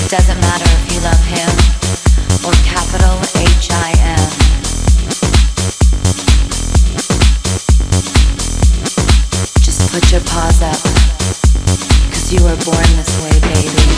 Doesn't matter if you love him or capital H-I-M. Just put your paws up, 'cause you were born this way, baby.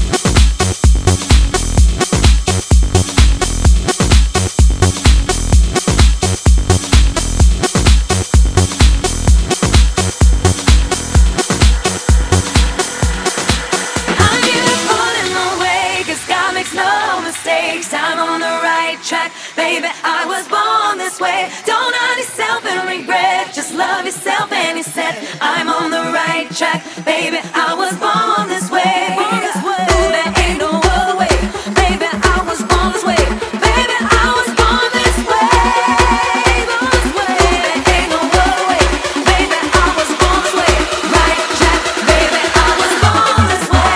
I'm on the right track, baby, I was born this way. Don't hurt yourself and regret, just love yourself. And he said, I'm on the right track, baby, I was born this way. Ooh, there ain't no other way, baby, I was born this way. Baby, I was born this way. Ooh, there ain't no other way, baby, I was born this way. Right track, baby, I was born this way.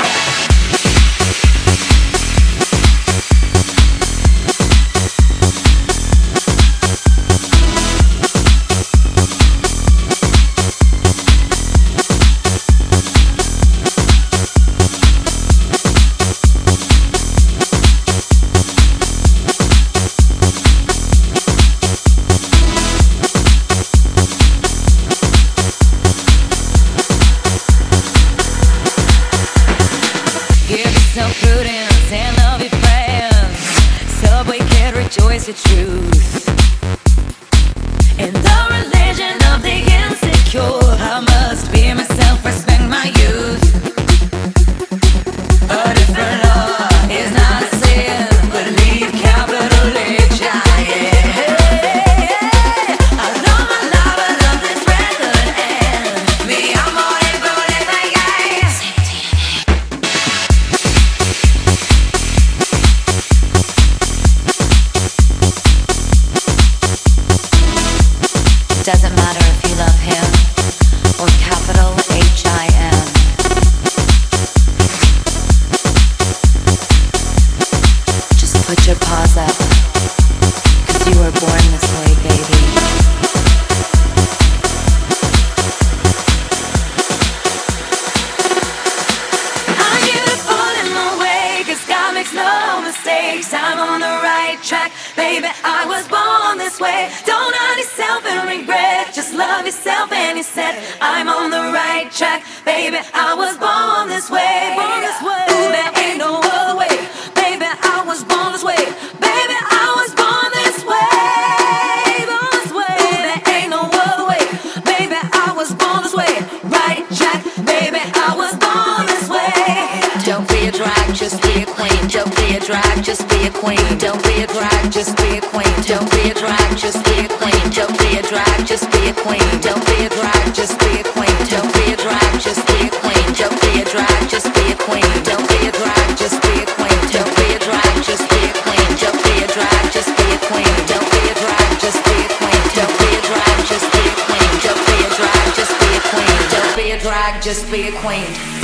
Prudence and love your friends. Subway can rejoice the truth. In the religion of the insecure, I must be myself, respect my youth. A different law is not a sin, believe capital H-I-M. I love my life, I love this record, and me, I'm all in for whatever I am. Doesn't matter if you love him or capital H-I-M. Just put your paws up, 'cause you were born this way, baby. I'm beautiful in my way, 'cause God makes no mistakes. I'm on the right track, baby, I was born this way. Don't hurt yourself and regret, just love yourself. And he said, I'm on the right track, baby, I was born this way. Ooh, there ain't no other way, baby, I was born this way. Baby, I was born this way. Ooh, there ain't no other way, baby, I was born this way. Right track, baby, I was born this way. Don't be a drag, just be a queen. Don't be a drag, just be a queen. Don't be a drag, just be a queen. Don't be a drag, just be a queen. Don't be a drag, just be a queen. Don't be a drag, just be a queen. Don't be a drag, just be a queen. Don't be a drag, just be a queen. Don't be a drag, just be a queen. Don't be a drag, just be a queen. Don't be a drag, just be a queen. Don't be a drag, just be a queen. Don't be a drag, just be a queen. Don't be a drag, just be a queen. Don't be a drag, just be a queen.